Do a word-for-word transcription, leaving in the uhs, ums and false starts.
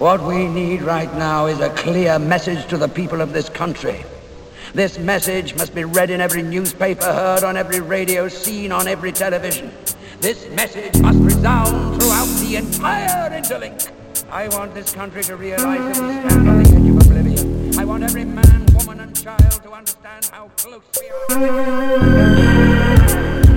What we need right now is a clear message to the people of this country. This message must be read in every newspaper, heard on every radio, seen on every television. This message must resound throughout the entire interlink. I want this country to realize that we stand on the edge of oblivion. I want every man, woman, and child to understand how close we are.